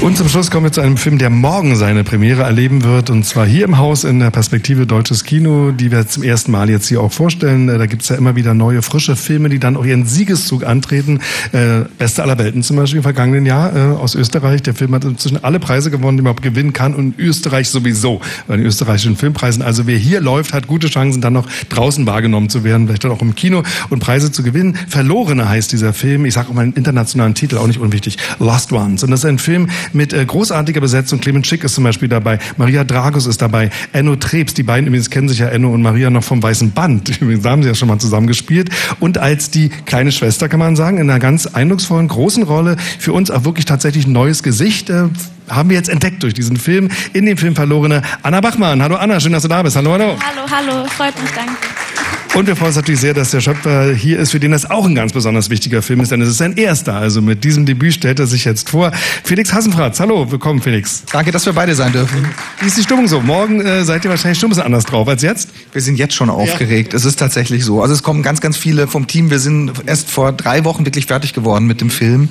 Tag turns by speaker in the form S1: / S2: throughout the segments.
S1: Und zum Schluss kommen wir zu einem Film, der morgen seine Premiere erleben wird. Und zwar hier im Haus in der Perspektive Deutsches Kino, die wir zum ersten Mal jetzt hier auch vorstellen. Da gibt es ja immer wieder neue, frische Filme, die dann auch ihren Siegeszug antreten. Beste aller Welten zum Beispiel im vergangenen Jahr aus Österreich. Der Film hat inzwischen alle Preise gewonnen, die man gewinnen kann. Und Österreich sowieso bei den österreichischen Filmpreisen. Also wer hier läuft, hat gute Chancen, dann noch draußen wahrgenommen zu werden. Vielleicht dann auch im Kino und Preise zu gewinnen. Verlorene heißt dieser Film. Ich sage auch mal einen internationalen Titel, auch nicht unwichtig. Lost Ones. Und das ist ein Film mit großartiger Besetzung. Clement Schick ist zum Beispiel dabei, Maria Dragos ist dabei, Enno Trebs, die beiden übrigens kennen sich ja, Enno und Maria, noch vom Weißen Band. Übrigens, da haben sie ja schon mal zusammen gespielt. Und als die kleine Schwester, kann man sagen, in einer ganz eindrucksvollen, großen Rolle, für uns auch wirklich tatsächlich ein neues Gesicht, haben wir jetzt entdeckt durch diesen Film, in dem Film Verlorene, Anna Bachmann. Hallo Anna, schön, dass du da bist. Hallo, hallo.
S2: Hallo, freut mich, danke.
S1: Und wir freuen uns natürlich sehr, dass der Schöpfer hier ist, für den das auch ein ganz besonders wichtiger Film ist, denn es ist sein erster. Also mit diesem Debüt stellt er sich jetzt vor. Felix Hassenfratz, hallo, willkommen Felix.
S3: Danke, dass wir beide sein dürfen.
S1: Wie ist die Stimmung so? Morgen seid ihr wahrscheinlich schon ein bisschen anders drauf als jetzt?
S3: Wir sind jetzt schon aufgeregt, es ist tatsächlich so. Also es kommen ganz, ganz viele vom Team. Wir sind erst vor 3 Wochen wirklich fertig geworden mit dem Film.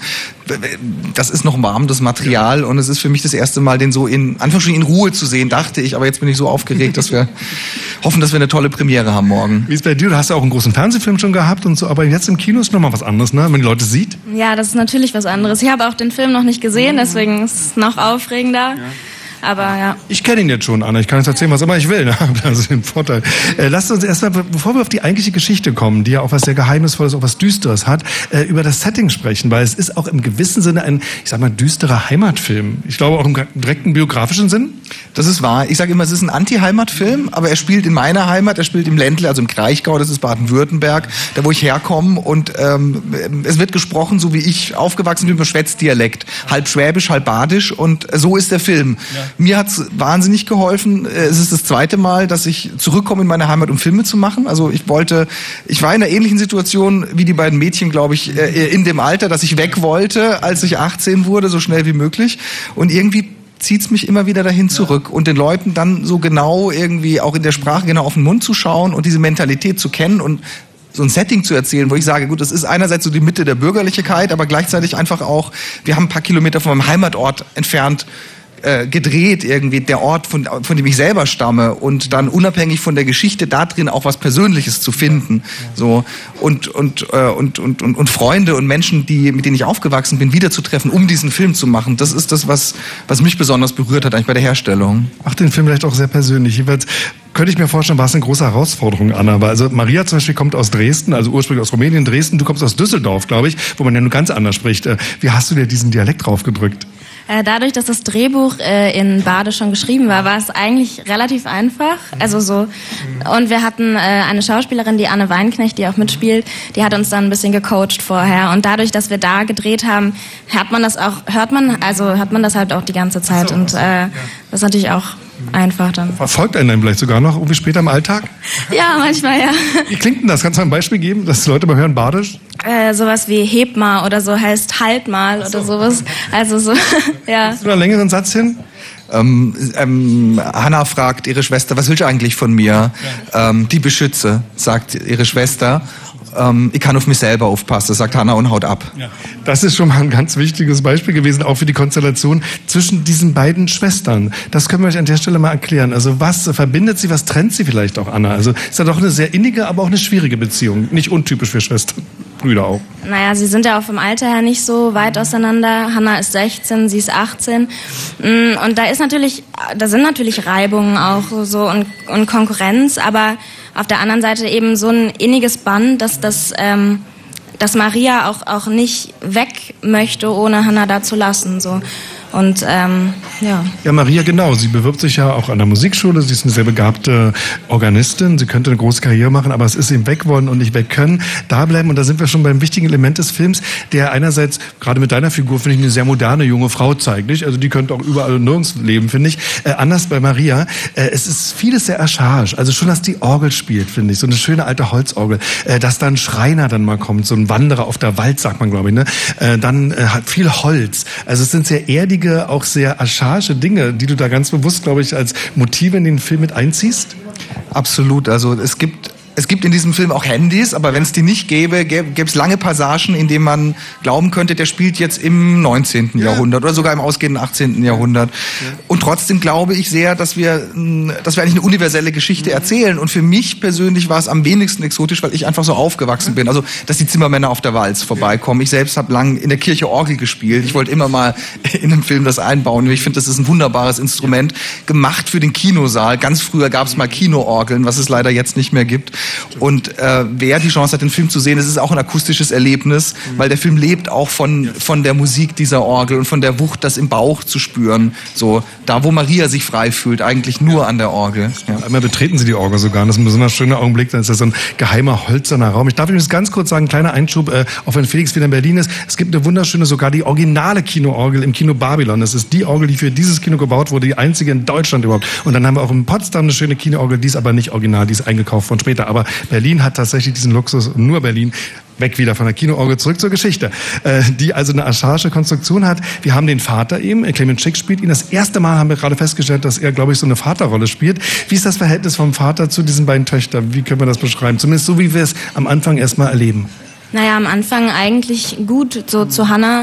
S3: Das ist noch warm, das Material, und es ist für mich das erste Mal, den so in Ruhe zu sehen, dachte ich. Aber jetzt bin ich so aufgeregt, dass wir hoffen, dass wir eine tolle Premiere haben morgen.
S1: Wie ist bei dir? Du hast ja auch einen großen Fernsehfilm schon gehabt und so, aber jetzt im Kino ist nochmal was anderes, ne? Wenn man die Leute sieht.
S2: Ja, das ist natürlich was anderes. Ich habe auch den Film noch nicht gesehen, deswegen ist es noch aufregender. Ja. Aber ja.
S1: Ich kenne ihn jetzt schon, Anna. Ich kann jetzt erzählen, was immer ich will. Ne? Also den Vorteil. Lasst uns erstmal, bevor wir auf die eigentliche Geschichte kommen, die ja auch was sehr Geheimnisvolles, auch was Düsteres hat, über das Setting sprechen, weil es ist auch im gewissen Sinne ein, ich sag mal, düsterer Heimatfilm. Ich glaube auch im direkten biografischen Sinn.
S3: Das ist wahr. Ich sage immer, es ist ein Anti-Heimatfilm, aber er spielt in meiner Heimat, er spielt im Ländle, also im Kraichgau, das ist Baden-Württemberg, da wo ich herkomme, und es wird gesprochen, so wie ich aufgewachsen bin, über Schwätzdialekt, halb Schwäbisch, halb Badisch, und so ist der Film. Ja. Mir hat's wahnsinnig geholfen. Es ist das 2. Mal, dass ich zurückkomme in meine Heimat, um Filme zu machen. Also ich war in einer ähnlichen Situation wie die beiden Mädchen, glaube ich, in dem Alter, dass ich weg wollte, als ich 18 wurde, so schnell wie möglich. Und irgendwie zieht's mich immer wieder dahin zurück, und den Leuten dann so genau irgendwie auch in der Sprache genau auf den Mund zu schauen und diese Mentalität zu kennen und so ein Setting zu erzählen, wo ich sage, gut, das ist einerseits so die Mitte der Bürgerlichkeit, aber gleichzeitig einfach auch, wir haben ein paar Kilometer von meinem Heimatort entfernt gedreht, irgendwie der Ort, von dem ich selber stamme, und dann unabhängig von der Geschichte da drin auch was Persönliches zu finden, so, und Freunde und Menschen, mit denen ich aufgewachsen bin, wiederzutreffen, um diesen Film zu machen. Das ist das, was mich besonders berührt hat eigentlich bei der Herstellung.
S1: Ach, den Film vielleicht auch sehr persönlich. Jeweils könnte ich mir vorstellen, war es eine große Herausforderung, Anna. Weil also Maria zum Beispiel kommt aus Dresden, also ursprünglich aus Rumänien, Dresden. Du kommst aus Düsseldorf, glaube ich, wo man ja nur ganz anders spricht. Wie hast du dir diesen Dialekt draufgedrückt?
S2: Dadurch, dass das Drehbuch in Bade schon geschrieben war es eigentlich relativ einfach. Also so. Und wir hatten eine Schauspielerin, die Anne Weinknecht, die auch mitspielt, die hat uns dann ein bisschen gecoacht vorher. Und dadurch, dass wir da gedreht haben, hört man das halt auch die ganze Zeit. Und das ist natürlich auch einfach dann.
S1: Verfolgt einen dann vielleicht sogar noch irgendwie später im Alltag?
S2: Ja, manchmal, ja.
S1: Wie klingt denn das? Kannst du ein Beispiel geben, dass die Leute mal hören, Badisch?
S2: Sowas wie heb mal oder so heißt halt mal oder sowas. Also so, ja.
S1: Hast du da einen längeren Satz hin?
S3: Hanna fragt ihre Schwester, was willst du eigentlich von mir? Die beschütze, sagt ihre Schwester. Ich kann auf mich selber aufpassen, sagt Hanna und haut ab.
S1: Ja. Das ist schon mal ein ganz wichtiges Beispiel gewesen, auch für die Konstellation zwischen diesen beiden Schwestern. Das können wir euch an der Stelle mal erklären. Also was verbindet sie, was trennt sie vielleicht auch, Anna? Also ist ja doch eine sehr innige, aber auch eine schwierige Beziehung. Nicht untypisch für Schwestern. Brüder auch.
S2: Naja, sie sind ja auch vom Alter her nicht so weit auseinander. Hanna ist 16, sie ist 18. Und da sind natürlich Reibungen auch so und Konkurrenz, aber auf der anderen Seite eben so ein inniges Band, dass Maria auch nicht weg möchte, ohne Hanna da zu lassen. So. Und ja.
S1: Ja, Maria, genau. Sie bewirbt sich ja auch an der Musikschule. Sie ist eine sehr begabte Organistin. Sie könnte eine große Karriere machen, aber es ist eben weg wollen und nicht weg können. Da bleiben, und da sind wir schon beim wichtigen Element des Films, der einerseits, gerade mit deiner Figur, finde ich, eine sehr moderne junge Frau zeigt. Nicht? Also die könnte auch überall und nirgends leben, finde ich. Anders bei Maria. Es ist vieles sehr archaisch. Also schon, dass die Orgel spielt, finde ich. So eine schöne alte Holzorgel. Dass da ein Schreiner dann mal kommt, so ein Wanderer auf der Wald, sagt man, glaube ich. Ne? Dann hat viel Holz. Also es sind sehr erdige, auch sehr archaische Dinge, die du da ganz bewusst, glaube ich, als Motive in den Film mit einziehst?
S3: Absolut. Also es gibt Es gibt in diesem Film auch Handys, aber wenn es die nicht gäbe, gäbe es lange Passagen, in denen man glauben könnte, der spielt jetzt im 19. Jahrhundert oder sogar im ausgehenden 18. Jahrhundert. Und trotzdem glaube ich sehr, dass wir eigentlich eine universelle Geschichte erzählen. Und für mich persönlich war es am wenigsten exotisch, weil ich einfach so aufgewachsen bin. Also, dass die Zimmermänner auf der Walz vorbeikommen. Ich selbst habe lang in der Kirche Orgel gespielt. Ich wollte immer mal in einem Film das einbauen. Ich finde, das ist ein wunderbares Instrument, gemacht für den Kinosaal. Ganz früher gab es mal Kinoorgeln, was es leider jetzt nicht mehr gibt. Und wer die Chance hat, den Film zu sehen, es ist auch ein akustisches Erlebnis, weil der Film lebt auch von der Musik dieser Orgel und von der Wucht, das im Bauch zu spüren. So, da wo Maria sich frei fühlt, eigentlich nur an der Orgel. Ja.
S1: Einmal betreten sie die Orgel sogar. Das ist ein besonders schöner Augenblick. Dann ist das so ein geheimer, hölzerner Raum. Ich darf Ihnen das ganz kurz sagen, kleiner Einschub, auch wenn Felix wieder in Berlin ist. Es gibt eine wunderschöne, sogar die originale Kinoorgel im Kino Babylon. Das ist die Orgel, die für dieses Kino gebaut wurde, die einzige in Deutschland überhaupt. Und dann haben wir auch in Potsdam eine schöne Kinoorgel, die ist aber nicht original, die ist eingekauft von später. Aber Berlin hat tatsächlich diesen Luxus, nur Berlin, weg wieder von der Kinoorgel, zurück zur Geschichte, die also eine archaische Konstruktion hat. Wir haben den Vater eben, Clement Schick spielt ihn. Das erste Mal haben wir gerade festgestellt, dass er, glaube ich, so eine Vaterrolle spielt. Wie ist das Verhältnis vom Vater zu diesen beiden Töchtern? Wie können wir das beschreiben? Zumindest so, wie wir es am Anfang erstmal erleben.
S2: Naja, am Anfang eigentlich gut, so zu Hannah.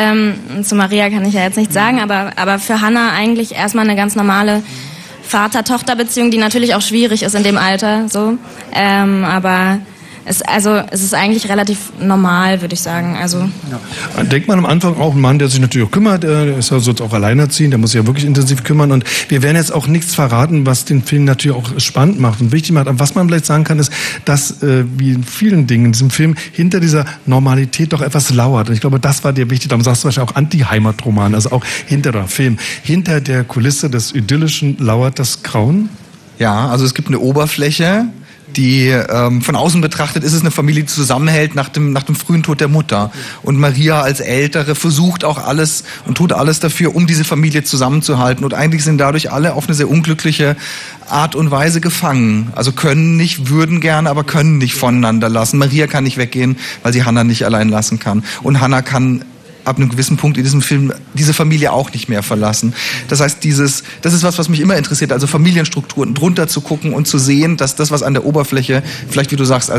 S2: Zu Maria kann ich ja jetzt nicht sagen, aber für Hannah eigentlich erstmal eine ganz normale Vater-Tochter-Beziehung, die natürlich auch schwierig ist in dem Alter, so. Aber es ist eigentlich relativ normal, würde ich sagen. Also.
S1: Ja. Denkt man am Anfang auch, ein Mann, der sich natürlich auch kümmert, der ist ja sonst auch alleinerziehend, der muss sich ja wirklich intensiv kümmern. Und wir werden jetzt auch nichts verraten, was den Film natürlich auch spannend macht und wichtig macht. Aber was man vielleicht sagen kann, ist, dass, wie in vielen Dingen in diesem Film, hinter dieser Normalität doch etwas lauert. Und ich glaube, das war dir wichtig. Darum sagst du wahrscheinlich auch Anti-Heimatroman, also auch hinter der Film. Hinter der Kulisse des Idyllischen lauert das Grauen?
S3: Ja, also es gibt eine Oberfläche, die von außen betrachtet ist es eine Familie, die zusammenhält nach dem frühen Tod der Mutter. Und Maria als Ältere versucht auch alles und tut alles dafür, um diese Familie zusammenzuhalten. Und eigentlich sind dadurch alle auf eine sehr unglückliche Art und Weise gefangen. Also können nicht, würden gerne, aber können nicht voneinander lassen. Maria kann nicht weggehen, weil sie Hannah nicht allein lassen kann. Und Hannah kann ab einem gewissen Punkt in diesem Film diese Familie auch nicht mehr verlassen. Das heißt, das ist was mich immer interessiert, also Familienstrukturen drunter zu gucken und zu sehen, dass das, was an der Oberfläche vielleicht, wie du sagst,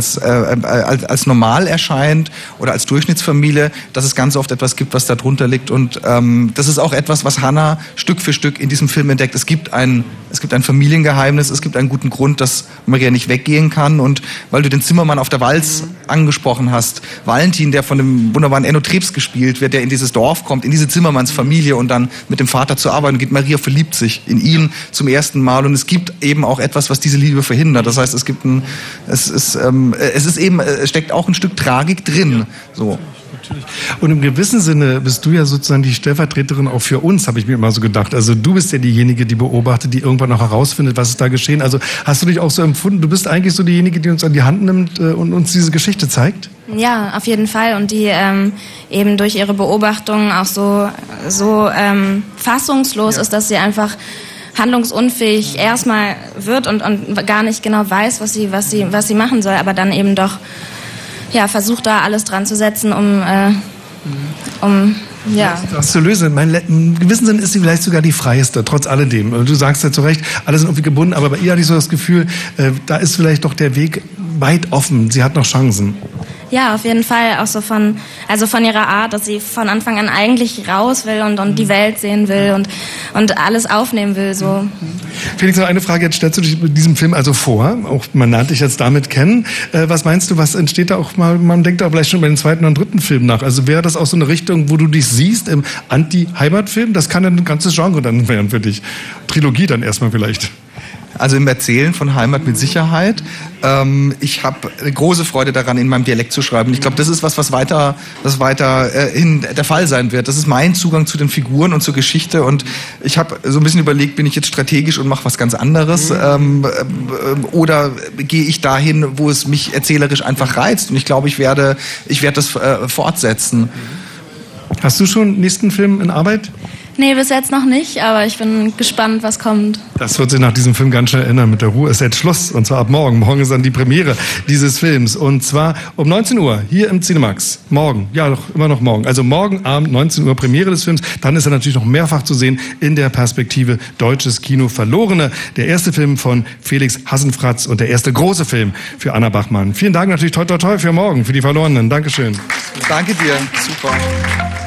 S3: als normal erscheint oder als Durchschnittsfamilie, dass es ganz oft etwas gibt, was da drunter liegt. Und das ist auch etwas, was Hannah Stück für Stück in diesem Film entdeckt. Es gibt ein Familiengeheimnis, es gibt einen guten Grund, dass Maria nicht weggehen kann. Und weil du den Zimmermann auf der Walz angesprochen hast, Valentin, der von dem wunderbaren Enno Trebs gespielt wird, der in dieses Dorf kommt, in diese Zimmermannsfamilie und dann mit dem Vater zur Arbeit geht. Maria verliebt sich in ihn zum ersten Mal und es gibt eben auch etwas, was diese Liebe verhindert. Das heißt, es steckt auch ein Stück Tragik drin. So.
S1: Und im gewissen Sinne bist du ja sozusagen die Stellvertreterin auch für uns, habe ich mir immer so gedacht. Also du bist ja diejenige, die beobachtet, die irgendwann auch herausfindet, was ist da geschehen. Also hast du dich auch so empfunden, du bist eigentlich so diejenige, die uns an die Hand nimmt und uns diese Geschichte zeigt?
S2: Ja, auf jeden Fall. Und die eben durch ihre Beobachtungen auch so fassungslos ist, dass sie einfach handlungsunfähig erstmal wird und gar nicht genau weiß, was sie machen soll, aber dann eben doch versucht da alles dran zu setzen, um
S1: das zu lösen. Im gewissen Sinne ist sie vielleicht sogar die freieste, trotz alledem. Du sagst ja zu Recht, alle sind irgendwie gebunden, aber bei ihr hatte ich so das Gefühl, da ist vielleicht doch der Weg weit offen. Sie hat noch Chancen.
S2: Ja, auf jeden Fall. Auch so von ihrer Art, dass sie von Anfang an eigentlich raus will und die Welt sehen will und alles aufnehmen will. So.
S1: Felix, noch eine Frage. Jetzt stellst du dich mit diesem Film also vor. Auch man lernt dich jetzt damit kennen. Was meinst du, was entsteht da auch mal? Man denkt da vielleicht schon bei den zweiten und dritten Film nach. Also wäre das auch so eine Richtung, wo du dich siehst im Anti-Heimatfilm? Das kann ein ganzes Genre dann werden für dich. Trilogie dann erstmal vielleicht.
S3: Also im Erzählen von Heimat mit Sicherheit. Ich habe eine große Freude daran, in meinem Dialekt zu schreiben. Ich glaube, das ist was weiter der Fall sein wird. Das ist mein Zugang zu den Figuren und zur Geschichte. Und ich habe so ein bisschen überlegt, bin ich jetzt strategisch und mache was ganz anderes? Oder gehe ich dahin, wo es mich erzählerisch einfach reizt? Und ich glaube, ich werde das fortsetzen.
S1: Hast du schon einen nächsten Film in Arbeit?
S2: Nee, bis jetzt noch nicht, aber ich bin gespannt, was kommt.
S1: Das wird sich nach diesem Film ganz schnell ändern. Mit der Ruhe ist jetzt Schluss. Und zwar ab morgen. Morgen ist dann die Premiere dieses Films. Und zwar um 19 Uhr hier im Cinemax. Morgen. Ja, doch immer noch morgen. Also morgen Abend 19 Uhr Premiere des Films. Dann ist er natürlich noch mehrfach zu sehen in der Perspektive Deutsches Kino Verlorene. Der erste Film von Felix Hassenfratz und der erste große Film für Anna Bachmann. Vielen Dank natürlich toi toi toi für morgen, für die Verlorenen. Dankeschön.
S3: Danke dir. Super.